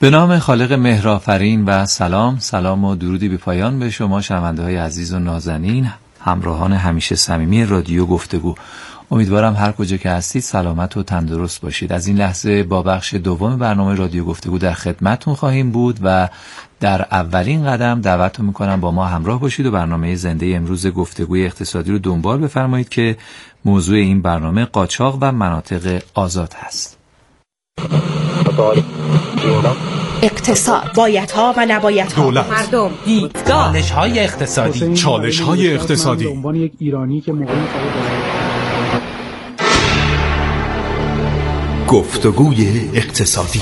به نام خالق مهرآفرین و سلام و درودی بی پایان به شما شنونده های عزیز و نازنین، همراهان همیشه صمیمی رادیو گفتگو. امیدوارم هر کجا که هستید سلامت و تندرست باشید. از این لحظه با بخش دوم برنامه رادیو گفتگو در خدمتتون خواهیم بود و در اولین قدم دعوتتون میکنم با ما همراه باشید و برنامه زنده امروز گفتگوی اقتصادی رو دنبال بفرمایید که موضوع این برنامه قاچاق و مناطق آزاد هست. اقتصاد، بایدها و نبایدها، دولت، مردم، دیدگاه، چالش‌های اقتصادی. به عنوان یک ایرانی که مقیم گفتگوی اقتصادی.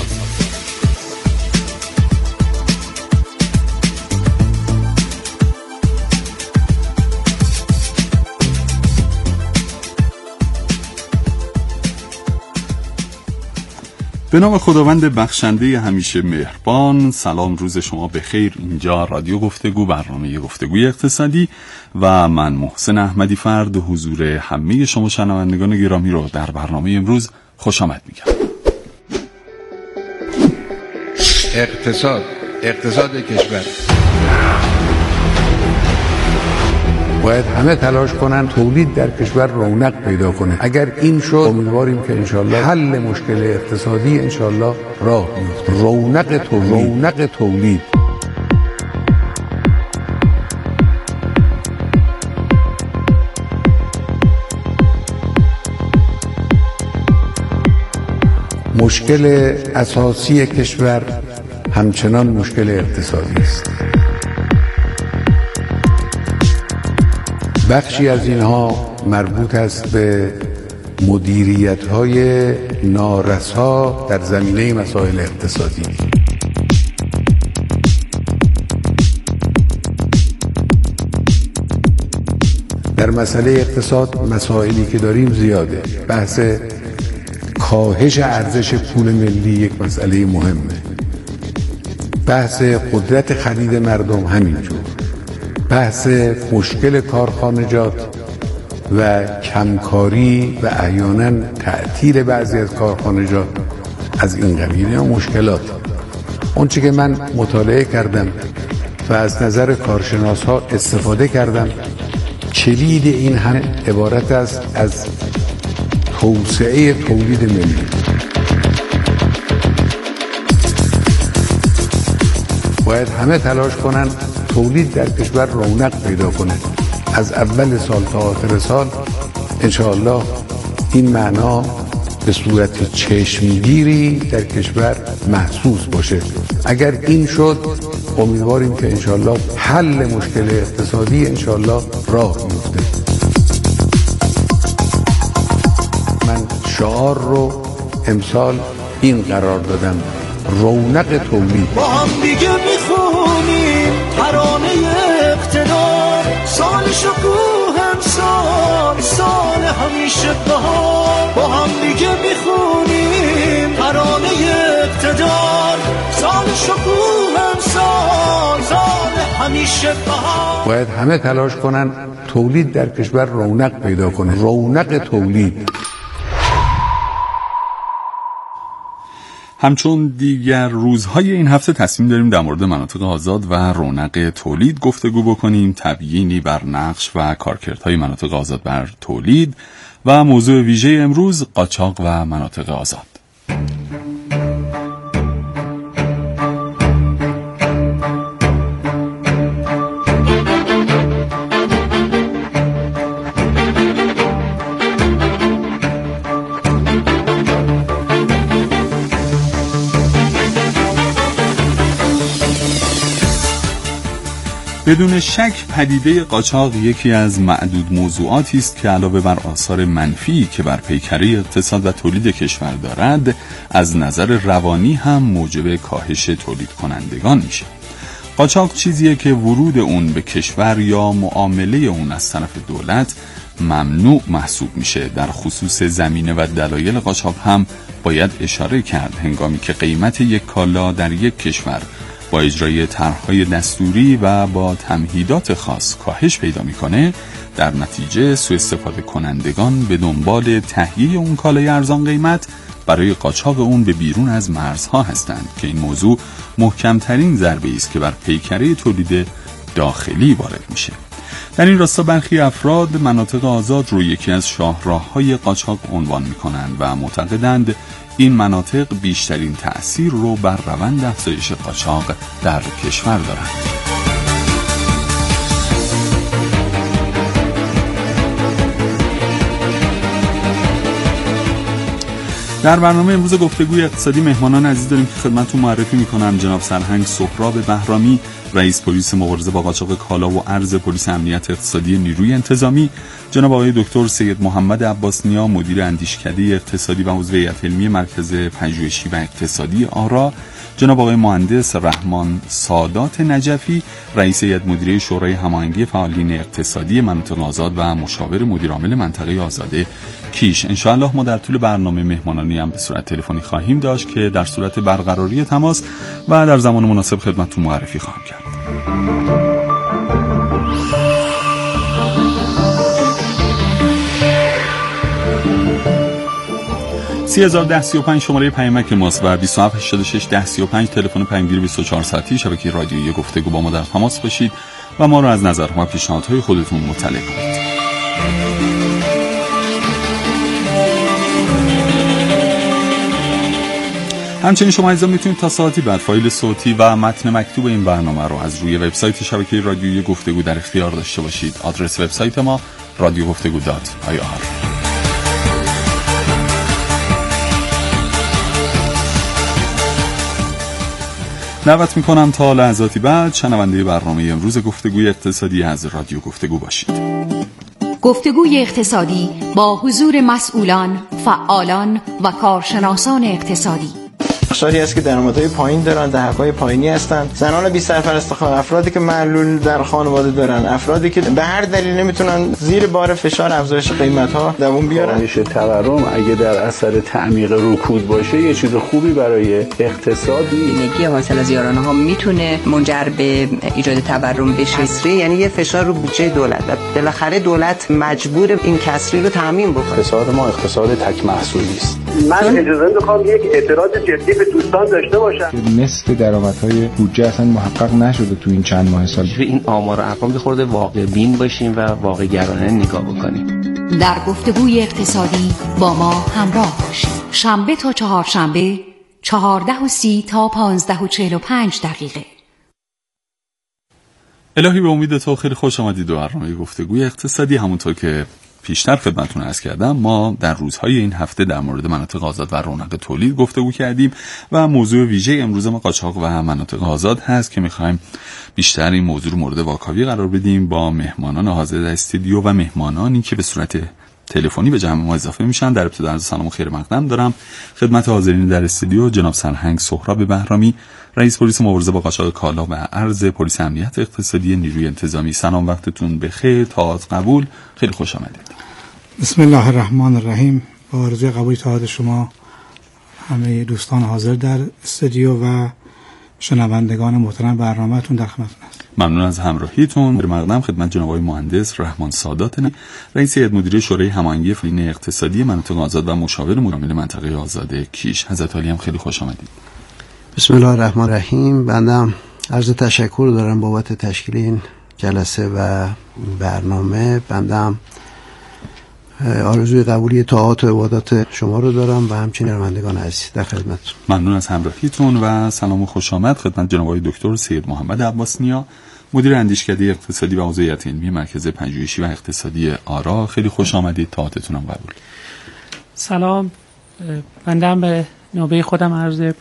به نام خداوند بخشنده همیشه مهربان. سلام، روز شما بخیر. اینجا رادیو گفتگو، برنامه گفتگوی اقتصادی و من محسن احمدی فرد حضور همه شما شنوندگان گرامی رو در برنامه امروز خوش آمد میگم. اقتصاد کشور باید همه تلاش کنن تولید در کشور رونق پیدا کنه. اگر این شد امیدواریم که انشالله حل مشکل اقتصادی انشالله راه میفته. رونق تولید مشکل اساسی کشور همچنان مشکل اقتصادی است. بخشی از اینها مربوط است به مدیریت‌های نارسا در زمینه مسائل اقتصادی. در مسئله اقتصاد مسائلی که داریم زیاده. بحث کاهش ارزش پول ملی یک مسئله مهمه. بحث قدرت خرید مردم همینجور. بحث مشکل کارخانجات و کمکاری و احیانا تعطیل بعضی از کارخانجات از این قبیل یا مشکلات. اون چی که من مطالعه کردم و از نظر کارشناس ها استفاده کردم، کلید این هم عبارت است از توسعه تولید ملی. باید همه تلاش کنن تولید در کشور رونق پیدا کنه. از اول سال تا آخر سال انشاءالله این معنا به صورت چشمگیری در کشور محسوس باشه. اگر این شد امیدواریم که انشاءالله حل مشکل اقتصادی انشاءالله راه میفته. من شعار رو امسال این قرار دادم: رونق تولید. با هم دیگه میخونیم ترانه اقتدار، سال شکوه امسال، سال همیشه بهار. با هم دیگه میخونیم ترانه اقتدار، سال شکوه امسال، سال همیشه بهار. باید همه تلاش کنن تولید در کشور رونق پیدا کنه. رونق تولید. همچون دیگر روزهای این هفته تصمیم داریم در مورد مناطق آزاد و رونق تولید گفتگو بکنیم، تبیینی بر نقش و کارکردهای مناطق آزاد بر تولید و موضوع ویژه امروز قاچاق و مناطق آزاد. بدون شک پدیده قاچاق یکی از معدود موضوعاتی است که علاوه بر آثار منفی که بر پیکره اقتصاد و تولید کشور دارد، از نظر روانی هم موجب کاهش تولید کنندگان میشه. قاچاق چیزیه که ورود اون به کشور یا معامله اون از طرف دولت ممنوع محسوب میشه. در خصوص زمینه و دلایل قاچاق هم باید اشاره کرد. هنگامی که قیمت یک کالا در یک کشور با اجرای طرح‌های دستوری و با تمهیدات خاص کاهش پیدا میکنه، در نتیجه سوء استفاده کنندگان به دنبال تهیه اون کالای ارزان قیمت برای قاچاق اون به بیرون از مرزها هستند که این موضوع محکمترین ضربه است که بر پیکره تولید داخلی وارد میشه. در این راستا برخی افراد مناطق آزاد رو یکی از شاهراه‌های قاچاق عنوان می‌کنند و معتقدند این مناطق بیشترین تأثیر رو بر روند افزایش قاچاق در کشور دارند. در برنامه امروز گفتگوی اقتصادی مهمانان عزیز داریم که خدمتتون معرفی می‌کنم. جناب سرهنگ سهراب بهرامی، رئیس پلیس مبارزه با قاچاق کالا و ارز پلیس امنیت اقتصادی نیروی انتظامی، جناب آقای دکتر سید محمد عباس نیا، مدیر اندیشکده اقتصادی و عضو هیئت علمی مرکز پژوهشی و اقتصادی آرا، جناب آقای مهندس رحمان سادات نجفی، رئیس هیئت مدیره شورای هماهنگی فعالین اقتصادی مناطق آزاد و مشاور مدیر عامل منطقه آزاد کیش. ان شاء الله ما در طول برنامه مهمانانی هم به صورت تلفنی خواهیم داشت که در صورت برقراری تماس و در زمان مناسب خدمتتون معرفی خواهم کرد. 301035 شماره پیامک ماست و 27861035 تلفن پیامگیر 24 ساعتی شبکه رادیویی گفتگو. با ما در تماس باشید و ما رو از نظرها و پیشنهادهای خودتون مطلع کنید. همچنین شما عزیزان میتونید تا ساعتی بعد فایل صوتی و متن مکتوب این برنامه رو از روی وبسایت شبکه رادیویی گفتگو در اختیار داشته باشید. آدرس وبسایت ما radiogoftegu.ir. دعوت میکنم تا لحظاتی بعد شنونده برنامه امروز گفتگوی اقتصادی از رادیو گفتگو باشید. گفتگوی اقتصادی با حضور مسئولان، فعالان و کارشناسان اقتصادی. بخشی است که درآمدهای پایین دارن، دهک‌های پایینی هستن، زنان بی سرپرست خانه، افرادی که معلول در خانواده دارن، افرادی که به هر دلیل نمیتونن زیر بار فشار افزایش قیمت‌ها دووم بیارن. کاهش تورم اگه در اثر تعمیق رکود باشه یه چیز خوبی برای اقتصاد نیست. نگی حاصل از یارانه‌ها میتونه منجر به ایجاد تورم بشه. کسری یعنی یه فشار رو بودجه دولت و بالاخره دولت مجبور این کسری رو تامین بکنه. اقتصاد ما اقتصاد تک محصولی است. من اجازه میخوام یک اعتراض جدی به دوستان داشته باشم. نصف درآمدهای بودجه اصلا محقق نشده تو این چند ماه سال. این آمار و ارقام خورده واقع بین باشیم و واقع گرایانه نگاه بکنیم. در گفتگوی اقتصادی با ما همراه باشید. شنبه تا چهارشنبه 14:30 تا 15:45 دقیقه. الهی به امید تو خیلی خوش آمدید به برنامه گفتگوی اقتصادی. همونطور که پیشتر خدمتتون عرض کردم ما در روزهای این هفته در مورد مناطق آزاد و رونق تولید گفتگو کردیم و موضوع ویژه امروز ما قاچاق و مناطق آزاد هست که می‌خوایم بیشتر این موضوع رو مورد واکاوی قرار بدیم با مهمانان حاضر در استودیو و مهمانانی که به صورت تلفنی به جمع ما اضافه میشن. در ابتدا عرض سلام و خیر مقدم دارم خدمت حاضرین در استودیو جناب سرهنگ سهراب بهرامی، رئیس پلیس مبارزه با قاچاق کالا و ارز پلیس امنیت اقتصادی نیروی انتظامی. سلام، وقتتون بخیر، تاعت قبول، خیلی خوش آمدید. بسم الله الرحمن الرحیم. با آرزوی قبول تاعت شما همه دوستان حاضر در استودیو و شنوندگان محترم برنامه‌تون در خدمتتون هستم. ممنون از همراهیتون. به مقدم خدمت جناب آقای مهندس رحمان سادات رئیس هیئت مدیره شورای هماهنگی فعالین اقتصادی مناطق آزاد و مشاور مدیر عامل منطقه آزاد کیش. حضرت عالی هم خیلی خوش آمدید. بسم الله الرحمن الرحیم. بنده عرض تشکر دارم بابت تشکیل این جلسه و برنامه. بنده آرزوی قبولی طاعات و عبادات شما رو دارم و همچنین شنوندگان عزیز در خدمتتون. ممنون از همراهیتون و سلام و خوش آمد خدمت جناب آقای دکتر سید محمد عباس نیا، مدیر اندیشکده اقتصادی و عضو هیئت علمی مرکز پژوهشی و اقتصادی آرا. خیلی خوش آمدید، طاعتتون هم قبول. سلام، بنده هم به نوبه خودم عرض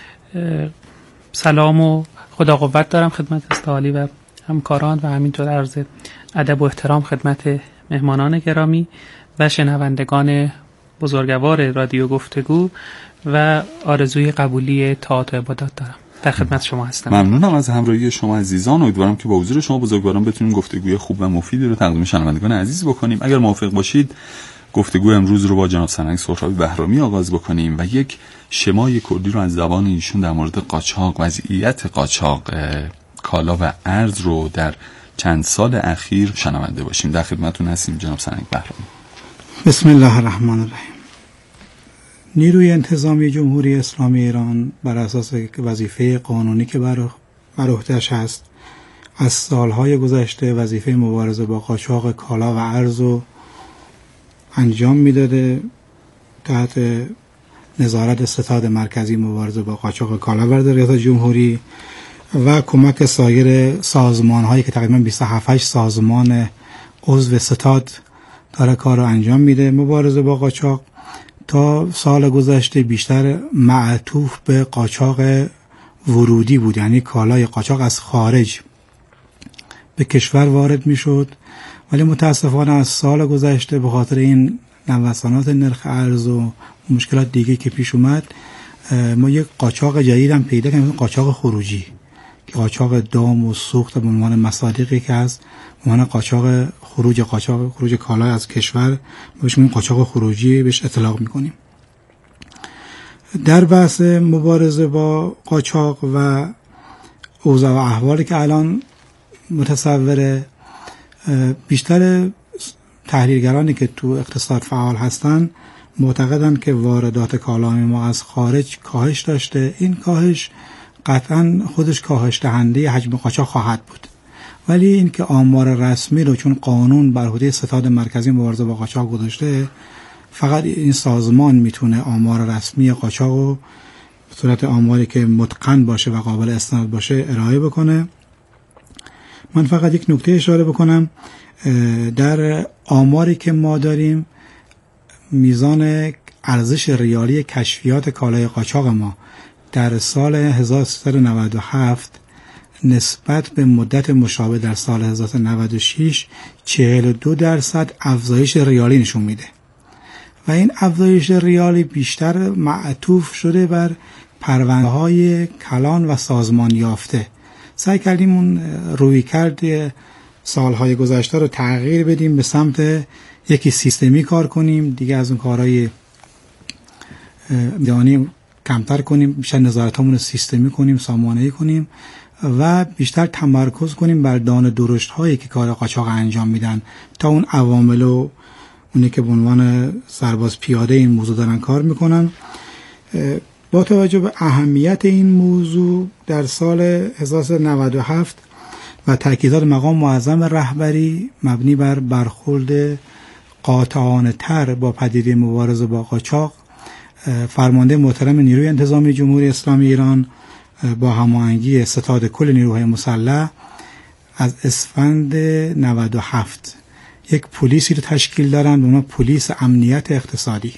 سلام و خدا قوت دارم خدمت استعالی و همکاران و همینطور عرض ادب و احترام خدمت مهمانان گرامی و شنوندگان بزرگوار رادیو گفتگو و آرزوی قبولی طاعت و عبادات دارم. در خدمت شما هستم. ممنونم از همراهی شما عزیزان. امیدوارم که با حضور شما بزرگواران بتونیم گفتگوی خوب و مفیدی رو تقدیم شنوندگان عزیز بکنیم. اگر موافق باشید گفتگو امروز رو با جناب سرهنگ سهراب بهرامی آغاز بکنیم و یک شمای کلی رو از زبان ایشون در مورد قاچاق، وضعیت قاچاق کالا و ارز رو در چند سال اخیر شنونده باشیم. در خدمتتون هستیم جناب سرهنگ بهرامی. بسم الله الرحمن الرحیم. نیروی انتظامی جمهوری اسلامی ایران بر اساس وظیفه قانونی که بر عهده‌اش هست از سالهای گذشته وظیفه مبارزه با قاچاق کالا و ارز رو انجام میداده تحت نظارت ستاد مرکزی مبارزه با قاچاق کالا و ریاست جمهوری و کمک سایر سازمان‌هایی که تقریباً 27 سازمان عضو ستاد داره کار رو انجام میده. مبارزه با قاچاق تا سال گذشته بیشتر معطوف به قاچاق ورودی بود، یعنی کالای قاچاق از خارج به کشور وارد میشد، ولی متاسفانه از سال گذشته به خاطر این نوسانات نرخ ارز و مشکلات دیگه که پیش اومد ما یک قاچاق جدید هم پیدا کردیم، قاچاق خروجی که قاچاق دام و سوخت به عنوان مصادیقی که هست به عنوان قاچاق خروج کالا از کشور بهش میگیم قاچاق خروجی بهش اطلاق میکنیم. در بحث مبارزه با قاچاق و اوضاع و احوالی که الان متصوره، بیشتر تحلیلگرانی که تو اقتصاد فعال هستن معتقدن که واردات کالای ما از خارج کاهش داشته. این کاهش قطعا خودش کاهش دهنده حجم قاچاق خواهد بود، ولی این که آمار رسمی رو چون قانون بر عهده ستاد مرکزی مبارزه با قاچاق گذاشته، فقط این سازمان میتونه آمار رسمی قاچاق رو به صورت آماری که متقن باشه و قابل استناد باشه ارائه بکنه. من فقط یک نکته اشاره بکنم، در آماری که ما داریم میزان ارزش ریالی کشفیات کالای قاچاق ما در سال 1397 نسبت به مدت مشابه در سال 1996 42% افزایش ریالی نشون میده و این افزایش ریالی بیشتر معطوف شده بر پرونده‌های کلان و سازمان یافته. سعی کردیم اون رویکرد سالهای گذشته رو تغییر بدیم، به سمت یکی سیستمی کار کنیم، دیگه از اون کارهای میدانی کمتر کنیم، بیشتر نظارتامون رو سیستمی کنیم، سامانه‌ای کنیم و بیشتر تمرکز کنیم بر دانه درشت هایی که کار قاچاق انجام میدن تا اون عوامل و اونی که به عنوان سرباز پیاده این موضوع دارن کار میکنن. با توجه به اهمیت این موضوع در سال 1997 و تاکیدات مقام معظم رهبری مبنی بر برخورد قاطعانه تر با پدیده مبارزه با قاچاق، فرمانده محترم نیروی انتظامی جمهوری اسلامی ایران با هماهنگی ستاد کل نیروهای مسلح از اسفند 97 یک پلیسی رو تشکیل دارن به نام پلیس امنیت اقتصادی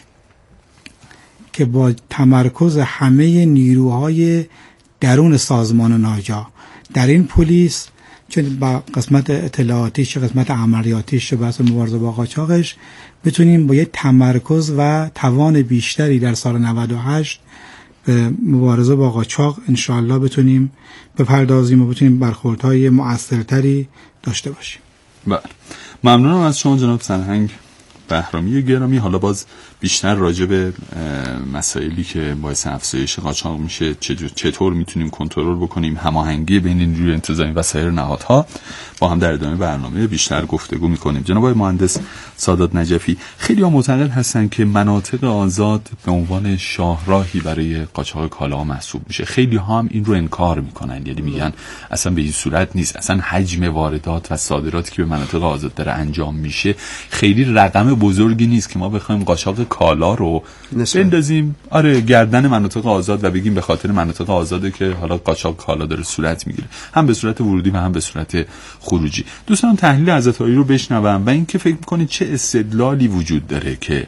که با تمرکز همه نیروهای درون سازمان ناجا در این پلیس، چه با قسمت اطلاعاتیش چه قسمت عملیاتیش چه بحث مبارزه با قاچاقش، بتونیم با یه تمرکز و توان بیشتری در سال 98 به مبارزه با قاچاق انشاءالله بتونیم بپردازیم و بتونیم برخوردهای مؤثرتری داشته باشیم. بله، ممنونم از شما جناب سرهنگ بهرامی گرامی. حالا باز بیشتر راجع به مسائلی که باعث افزایش قاچاق میشه، چطور میتونیم کنترل بکنیم، هماهنگی بین نیروی انتظامی و سایر نهادها با هم در ادامه برنامه بیشتر گفتگو میکنیم. جناب آقای مهندس سادات نجفی، خیلی ها معتقد هستن که مناطق آزاد به عنوان شاهراهی برای قاچاق کالا محسوب میشه. خیلی ها هم این رو انکار میکنن، یعنی میگن اصلا به این صورت نیست، اصلا حجم واردات و صادراتی که به مناطق آزاد داره انجام میشه خیلی رقم بزرگی نیست که ما بخوایم قاچاق کالا رو بندازیم گردن مناطق آزاد و بگیم به خاطر مناطق آزاده که حالا قاچاق کالا داره صورت میگیره، هم به صورت ورودی و هم به صورت خروجی. دوستان تحلیل عزتایی رو بشنوم و اینکه فکر میکنید چه استدلالی وجود داره که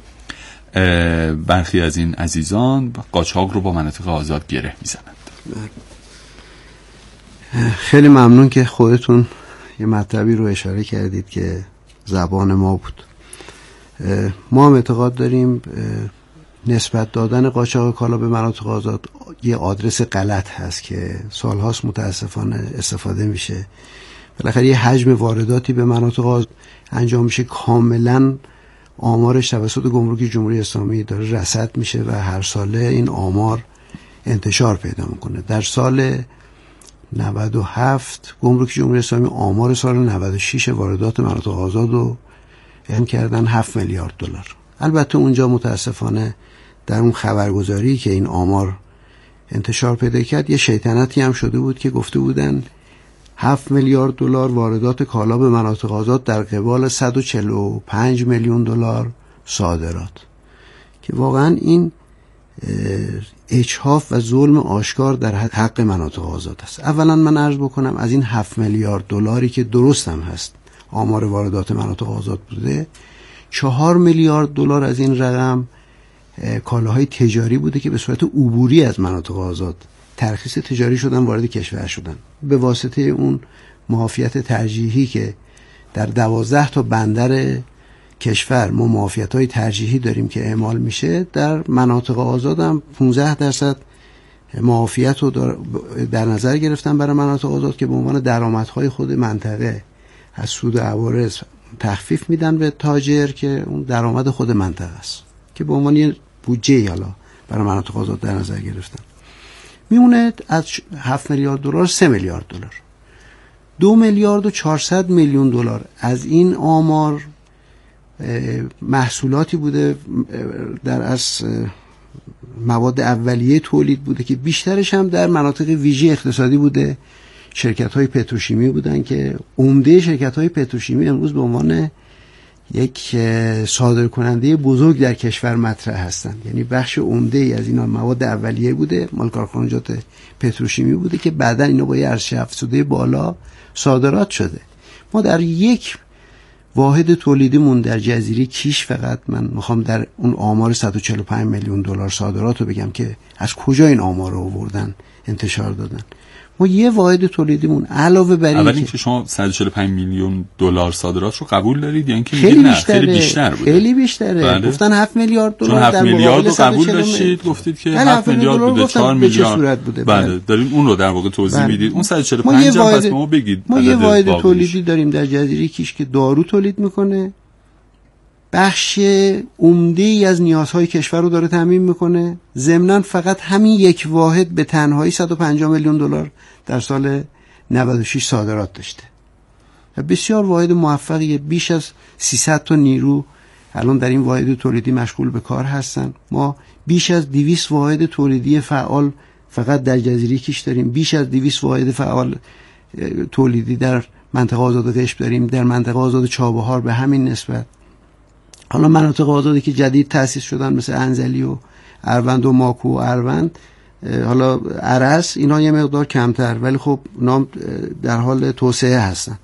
برخی از این عزیزان قاچاق رو با مناطق آزاد گره میزنند. خیلی ممنون که خودتون یه مطلبی رو اشاره کردید که زبان ما بود. ما هم اعتقاد داریم نسبت دادن قاچاق کالا به مناطق آزاد یه آدرس غلط هست که سالهاست متاسفانه استفاده میشه. بالاخره یه حجم وارداتی به مناطق آزاد انجام میشه، کاملا آمارش توسط گمرک جمهوری اسلامی داره رصد میشه و هر ساله این آمار انتشار پیدا میکنه. در سال 97 گمرک جمهوری اسلامی آمار سال 96 واردات مناطق آزاد رو اعلام کردن 7 میلیارد دلار. البته اونجا متاسفانه در اون خبرگزاری که این آمار انتشار پیدا کرد یه شیطنتی هم شده بود که گفته بودن 7 میلیارد دلار واردات کالا به مناطق آزاد در قبال 145 میلیون دلار صادرات، که واقعا این اجحاف و ظلم آشکار در حق مناطق آزاد است. اولا من عرض بکنم از این 7 میلیارد دلاری که درست هم هست آمار واردات مناطق آزاد بوده، 4 میلیارد دلار از این رقم کالاهای تجاری بوده که به صورت عبوری از مناطق آزاد ترخیص تجاری شدن وارد کشور شدن به واسطه اون معافیت ترجیحی که در 12 تا بندر کشور ما معافیت‌های ترجیحی داریم که اعمال میشه. در مناطق آزاد هم 15% معافیت رو در نظر گرفتن برای مناطق آزاد که به عنوان درآمدهای خود منطقه از سود و عوارض تخفیف میدن به تاجر که اون درآمد خود منطقه است که به عنوان یه بودجه حالا برای مناطق آزاد در نظر گرفتن. میمونه از 7 میلیارد دلار 3 میلیارد دلار، 2 میلیارد و 400 میلیون دلار از این آمار محصولاتی بوده در از مواد اولیه تولید بوده که بیشترش هم در مناطق ویژه اقتصادی بوده. شرکت‌های پتروشیمی بودن که عمده شرکت‌های پتروشیمی امروز به عنوان یک صادرکننده بزرگ در کشور مطرح هستند. یعنی بخش عمده ای از اینا مواد اولیه بوده، مال کارخانجات پتروشیمی بوده که بعداً اینا با یه ارزش افزوده بالا صادرات شده. ما در یک واحد تولیدیمون در جزیره کیش فقط من میخوام در اون آمار 145 میلیون دلار صادرات رو بگم که از کجا این آمار رو آوردن انتشار دادن. ما یه واحد تولیدیمون علاوه بر اول اینکه شما 145 میلیون دلار صادرات رو قبول دارید یا اینکه خیلی بیشتر بوده؟ خیلی بیشتره. بله. گفتن 7 میلیارد دلار، 7 میلیارد رو قبول داشتید، گفتید که 7 میلیارد بوده، 4 میلیارد بوده. بله دارین اون رو در واقع توضیح میدید. اون 145 هم پس ما بگید. ما یه واحد تولیدی داریم در جزیره کیش که دارو تولید میکنه، بخش عمده‌ای از نیازهای کشور رو داره تامین میکنه. ضمناً فقط همین یک واحد به تنهایی 150 میلیون دلار در سال 96 صادرات داشته و بسیار واحد موفقیه. بیش از 300 تا نیرو الان در این واحد تولیدی مشغول به کار هستن. ما بیش از 200 واحد تولیدی فعال فقط در جزیره کیش داریم. بیش از 200 واحد فعال تولیدی در منطقه آزاد قشم داریم، در منطقه آزاد چابهار به همین نسبت. حالا مناطق آزادی که جدید تأسیس شدن مثل انزلی و اروند و ماکو و اروند، حالا عرس، اینا یه مقدار کمتر ولی خب نام در حال توسعه هستن.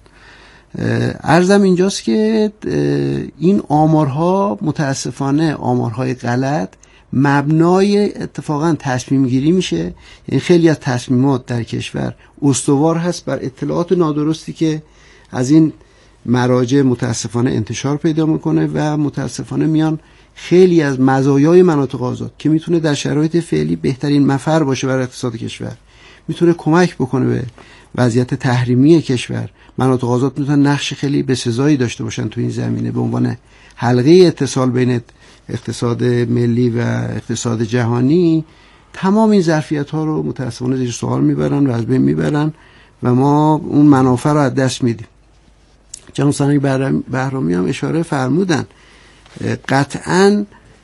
عرضم اینجاست که این آمارها متاسفانه آمارهای غلط مبنای اتفاقا تصمیم گیری میشه. یعنی خیلی از تصمیمات در کشور استوار هست بر اطلاعات نادرستی که از این مراجع متاسفانه انتشار پیدا میکنه و متاسفانه میان خیلی از مزایای مناطق آزاد که میتونه در شرایط فعلی بهترین مفر باشه برای اقتصاد کشور، میتونه کمک بکنه به وضعیت تحریمی کشور. مناطق آزاد میتونن نقش خیلی بسزایی داشته باشن تو این زمینه به عنوان حلقه اتصال بین اقتصاد ملی و اقتصاد جهانی. تمام این ظرفیت ها رو متاسفانه زیر سوال میبرن و از بین میبرن و ما اون منافع رو از دست میدیم. جناب سنگ بهرامی هم اشاره فرمودن قطعاً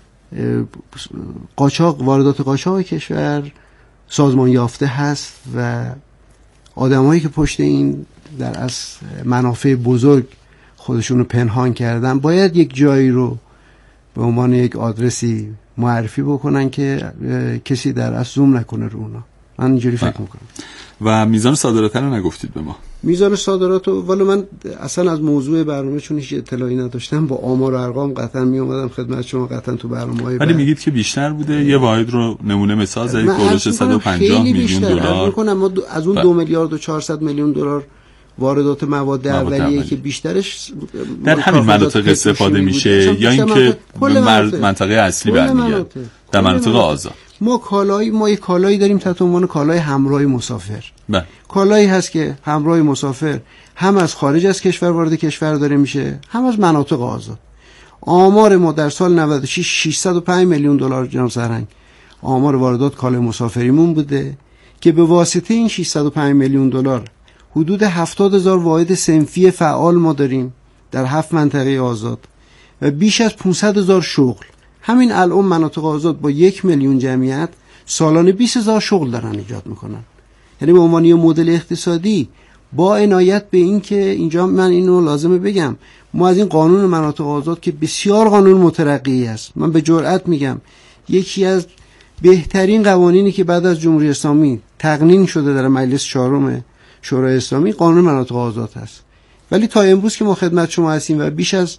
قاچاق، واردات قاچاق کشور سازمان یافته هست و آدمایی که پشت این در از منافع بزرگ خودشون رو پنهان کردن باید یک جایی رو به عنوان یک آدرسی معرفی بکنن که کسی در از زوم نکنه رو اونا. من اینجوری فکر میکنم. و میزان صادرات رو نگفتید به ما. میزان صادرات رو ولی من اصلا از موضوع برنامه چون هیچ اطلاعی نداشتم با آمار و ارقام قطعا می اومدم خدمت شما قطعا تو برنامه‌های ولی میگید که بیشتر بوده. یه واحد رو نمونه مثال زدید گذشته 150 میلیون دلار. میکنم ما از اون 2 میلیارد و 400 میلیون دلار واردات مواد اولیه که بیشترش در همین مناطق استفاده میشه یا اینکه منطقه اصلی برمیگرده در مناطق آزاد. ما یک کالایی داریم تحت عنوان کالای همراه مسافر. کالایی هست که همراه مسافر هم از خارج از کشور وارد کشور داره میشه هم از مناطق آزاد. آمار ما در سال 96 605 میلیون دلار جناب سرهنگ آمار واردات کالای مسافریمون بوده که به واسطه این 605 میلیون دلار حدود 70,000 واحد صنفی فعال ما داریم در 7 منطقه آزاد و بیش از 500,000 شغل. همین الان مناطق آزاد با 1 میلیون جمعیت سالانه 20,000 شغل دارن ایجاد میکنن. یعنی به عنوان یه مدل اقتصادی با عنایت به این که اینجا من اینو لازمه بگم، ما از این قانون مناطق آزاد که بسیار قانون مترقی است، من به جرئت میگم یکی از بهترین قوانینی که بعد از جمهوری اسلامی تقنین شده در مجلس 4 شورای اسلامی قانون مناطق آزاد هست. ولی تا امروز که ما خدمت شما هستیم و بیش از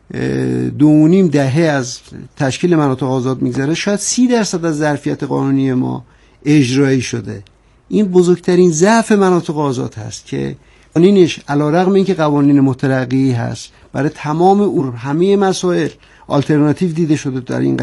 2.5 دهه از تشکیل مناطق آزاد میگذره، شاید 30% از ظرفیت قانونی ما اجرایی شده. این بزرگترین ضعف مناطق آزاد هست که قوانینش علیرغم اینکه قوانین مترقی هست، برای تمام همه مسائل آلترناتیو دیده شده در این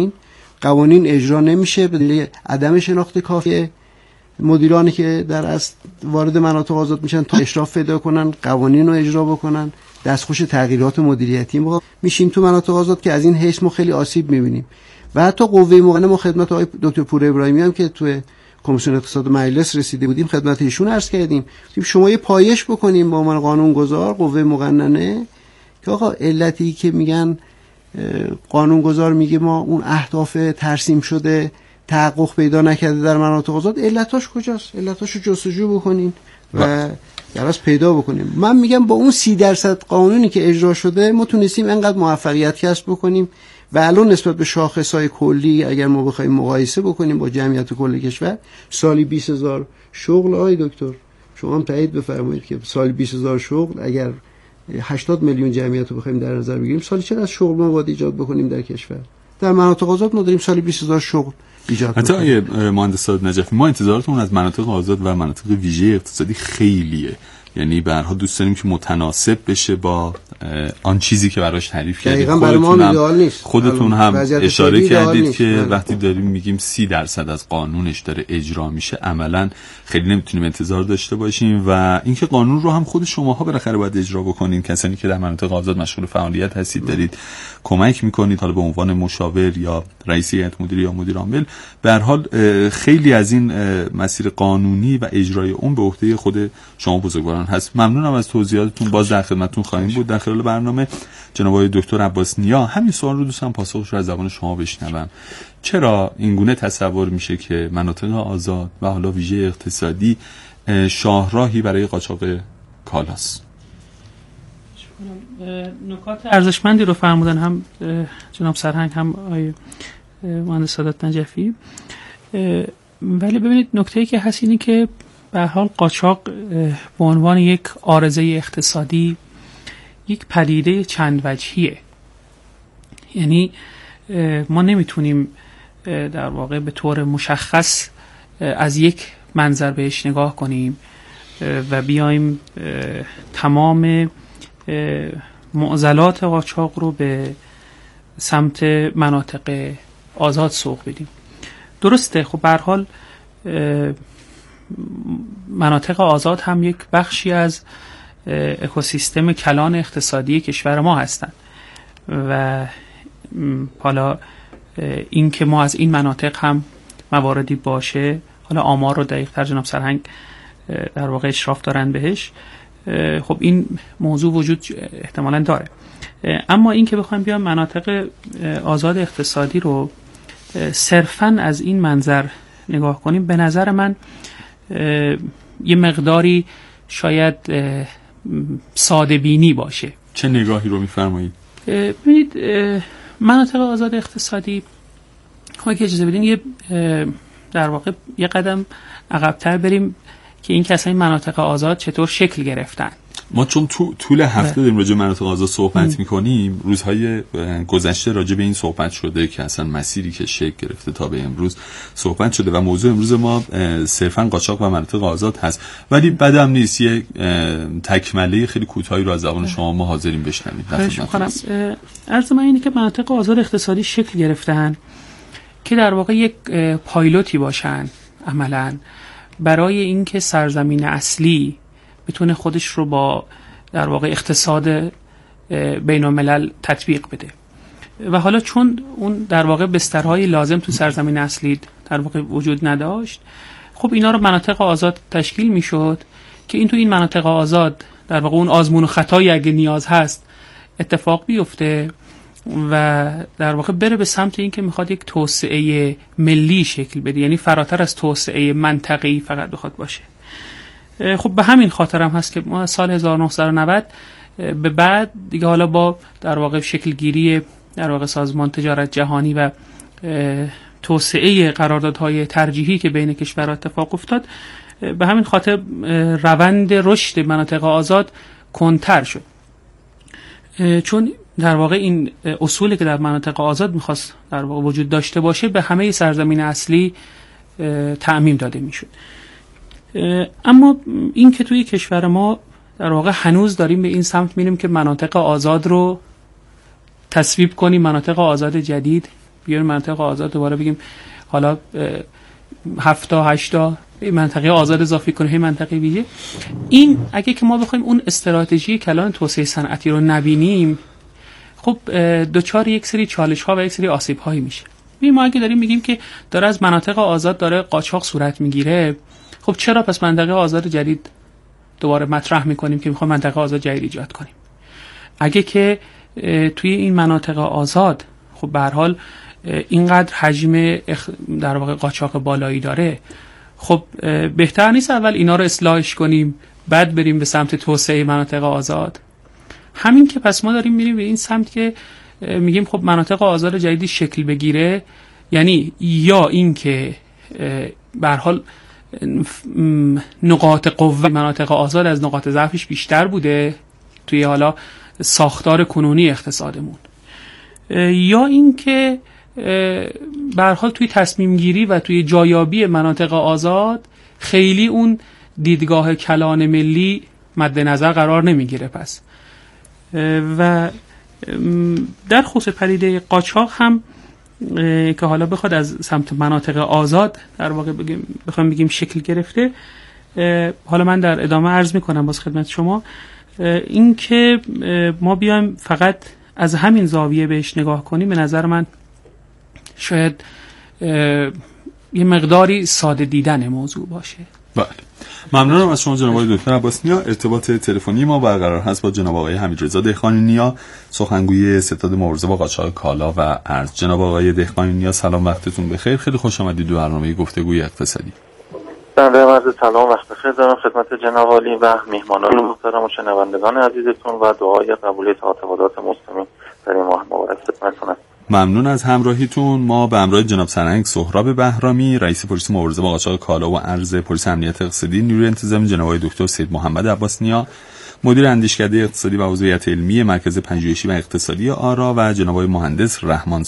قوانین اجرا نمیشه به دلیل عدم شناخت کافی مدیرانی که در اصل وارد مناطق آزاد میشن تا اشراف پیدا کنن، قوانین رو اجرا بکنن. دستخوش تغییرات مدیریتی میشیم تو مناطق آزاد که از این حیث ما خیلی آسیب میبینیم. و حتی قوه مقننه، ما خدمت آقای دکتر پور ابراهیمی هم که تو کمیسیون اقتصاد مجلس رسیده بودیم خدمت ایشون عرض کردیم شما یه پایش بکنیم با عنوان قانونگذار قوه مقننه که آقا علتی که میگن قانونگذار میگه ما اون اهداف ترسیم شده تحقق پیدا نکرده در مناطق آزاد، علتاش کجاست؟ علتاشو جستجو بکنین و درست پیدا بکنیم. من میگم با اون 30% قانونی که اجرا شده ما تونستیم انقدر موفقیت کسب بکنیم و الان نسبت به شاخصهای کلی اگر ما بخوایم مقایسه بکنیم با جمعیت کل کشور، سالی 20,000 شغل. آقای دکتر شما هم تایید بفرمایید که سالی 20,000 شغل اگر 80 میلیون جمعیت رو بخوایم در نظر بگیریم، سالی چقدر شغل ما باید ایجاد بکنیم در کشور؟ در مناطق آزاد ما داریم سالی 20,000 شغل ایجاد حتی بکنیم. مهندس صادق نجفی، ما انتظاراتمون از مناطق آزاد و مناطق ویژه اقتصادی خیلیه. یعنی به هر حال دوست داریم که متناسب بشه با آن چیزی که براش تعریف کردید. خودتون هم اشاره کردید که وقتی داریم میگیم 30% از قانونش داره اجرا میشه، عملا خیلی نمیتونیم انتظار داشته باشیم. و اینکه قانون رو هم خود شماها بالاخره باید اجرا بکنین، کسانی که در مناطق آزاد مشغول فعالیت هستید دارید کمک میکنید، حالا به عنوان مشاور یا رئیس هیئت مدیره یا مدیر عامل. به هر حال خیلی از این مسیر قانونی و اجرای اون به عهده خود شما بزرگواران هست. ممنونم از توضیحاتتون، باز در خدمتتون خواهیم بود در خلال برنامه. جناب آقای دکتر عباس نیا، همین سوال رو دوستم پاسخش رو از زبان شما بشنوم. چرا این گونه تصور میشه که مناطق آزاد و حالا ویژه اقتصادی شاهراهی برای قاچاق کالاست؟ نکات ارزشمندی رو فرمودن هم جناب سرهنگ هم آقای مهندس صادق نجفی. ولی ببینید نکته‌ای که هست اینه که به هر حال قاچاق به عنوان یک عارضه اقتصادی یک پدیده چند وجهیه. یعنی ما نمیتونیم در واقع به طور مشخص از یک منظر بهش نگاه کنیم و بیایم تمام معضلات قاچاق رو به سمت مناطق آزاد سوق بدیم. درسته، خب به هر حال مناطق آزاد هم یک بخشی از اکوسیستم کلان اقتصادی کشور ما هستند و حالا این که ما از این مناطق هم مواردی باشه، حالا آمار رو دقیق تر جناب سرهنگ در واقع اشراف دارن بهش، خب این موضوع وجود احتمالاً داره. اما این که بخوایم بیام مناطق آزاد اقتصادی رو صرفاً از این منظر نگاه کنیم، به نظر من یه مقداری شاید ساده بینی باشه. چه نگاهی رو میفرمایید؟ ببینید مناطق آزاد اقتصادی خب که اجازه بدین یه در واقع یه قدم عقب‌تر بریم که این کسایی مناطق آزاد چطور شکل گرفتن. ما چون طول هفته داریم راجع به مناطق آزاد صحبت می‌کنیم، روزهای گذشته راجع به این صحبت شده که اصلا مسیری که شکل گرفته تا به امروز صحبت شده و موضوع امروز ما صرفاً قاچاق و مناطق آزاد هست. ولی بعدم نیست یه تکمله خیلی کوتاهی رو از زبان شما ما حاضریم بشنویم. عرض من اینه که مناطق آزاد اقتصادی شکل گرفتن که در واقع یک پایلوتی باشن عملاً برای اینکه سرزمین اصلی بتونه خودش رو با در واقع اقتصاد بین الملل تطبیق بده. و حالا چون اون در واقع بسترهای لازم تو سرزمین اصلی در واقع وجود نداشت، خب اینا رو مناطق آزاد تشکیل میشد که این تو این مناطق آزاد در واقع اون آزمون و خطایی اگه نیاز هست اتفاق بیفته و در واقع بره به سمت این که میخواد یک توسعه ملی شکل بده، یعنی فراتر از توسعه منطقه‌ای فقط بخواد باشه. خب به همین خاطر هم هست که ما از سال 1990 به بعد دیگه حالا با در واقع شکل گیری در واقع سازمان تجارت جهانی و توسعه قراردادهای ترجیحی که بین کشورها اتفاق افتاد، به همین خاطر روند رشد مناطق آزاد کندتر شد، چون در واقع این اصولی که در مناطق آزاد میخواست در واقع وجود داشته باشه به همه سرزمین اصلی تعمیم داده میشد. اما این که توی کشور ما در واقع هنوز داریم به این سمت میریم که مناطق آزاد رو تصویب کنیم، مناطق آزاد جدید بیاریم، مناطق آزاد دوباره بگیم حالا 7-8 منطقه آزاد اضافه کنیم، منطقه ویژه. این اگه که ما بخوایم اون استراتژی کلان توسعه صنعتی رو نبینیم، خب دوچار یک سری چالش ها و یک سری آسیب هایی میشه. ما اگه داریم میگیم که داره از مناطق آزاد داره قاچاق صورت میگیره، خب چرا پس منطقه آزاد جدید دوباره مطرح میکنیم که میخوایم منطقه آزاد جدید ایجاد کنیم؟ اگه که توی این مناطق آزاد خب به هر حال اینقدر حجم در واقع قاچاق بالایی داره، خب بهتر نیست اول اینا رو اصلاحش کنیم بعد بریم به سمت توسعه مناطق آزاد؟ همین که پس ما داریم میریم به این سمت که میگیم خب مناطق آزاد جدیدی شکل بگیره، یعنی یا این که به هر حال نقاط قوه مناطق آزاد از نقاط ضعفش بیشتر بوده توی حالا ساختار کنونی اقتصادمون، یا این که به هر حال توی تصمیم گیری و توی جایابی مناطق آزاد خیلی اون دیدگاه کلان ملی مد نظر قرار نمیگیره. پس و در خصوص پدیده قاچاق هم که حالا بخواد از سمت مناطق آزاد در واقع بخوام بگیم شکل گرفته، حالا من در ادامه عرض میکنم باز خدمت شما، این که ما بیایم فقط از همین زاویه بهش نگاه کنیم به نظر من شاید یه مقداری ساده دیدن موضوع باشه. بله، ممنونم از شما جناب آقای دکتر عباسی نیا. ارتباط تلفنی ما برقرار هست با جناب آقای حمیدرضا دهقانی نیا، سخنگوی ستاد مبارزه با قاچاق کالا و ارز. جناب آقای دهقانی نیا سلام، وقتتون بخیر، خیلی خوش آمدید به برنامه گفتگوی اقتصادی. بنده عرض سلام، وقت بخیر دارم خدمت جناب عالی و میهمانان محترم و شنوندگان عزیزتون و دعای قبولی تعهدات مسلمین در این ماه مبارک خدمتتون است. ممنون از همراهیتون. ما به همراه جناب سرهنگ سهراب بهرامی، رئیس پلیس مبارزه با قاچاق کالا و ارز پلیس امنیت اقتصادی نیروی انتظامی، جناب آقای دکتر سید محمد عباسی نیا، مدیر اندیشکده اقتصادی و عضویت علمی مرکز پژوهشی و اقتصادی آرا، و جناب آقای مهندس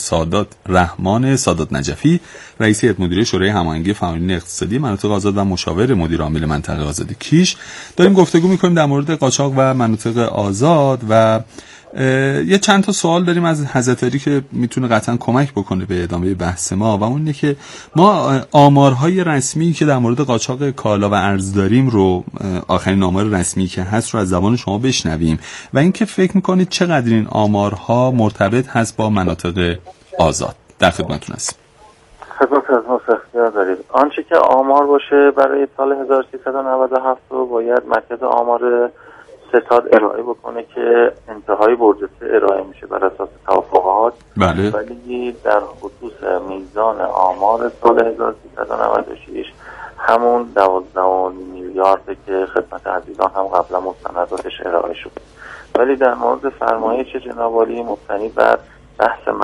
رحمان سادات نجفی، رئیس هیئت مدیره شورای هماهنگی فعالین اقتصادی مناطق آزاد و مشاور مدیر عامل منطقه آزاد کیش. داریم گفتگو می‌کنیم در مورد قاچاق و مناطق آزاد و یه چند تا سوال داریم از حضرت علی که میتونه قطعا کمک بکنه به ادامه بحث ما، و اون اینه که ما آمارهای رسمی که در مورد قاچاق کالا و ارز داریم رو، آخرین آمار رسمی که هست رو از زبان شما بشنویم و اینکه فکر میکنید چقدر این آمارها مرتبط هست با مناطق آزاد. در خدمتتون هستیم. خدمت از ما اختیار دارید. آنچه که آمار باشه برای سال 1397 رو باید مرکز آمار ستاد ارائه بکنه که انتهای برج 3 ارائه میشه بر اساس توافقات. بله. ولی در خصوص میزان آمار سال 1396 همون 12 میلیارد که خدمت عزیزان هم قبلا مستنداتش ارائه شد. ولی در مورد فرمایش جناب عالی مبتنی بر بحث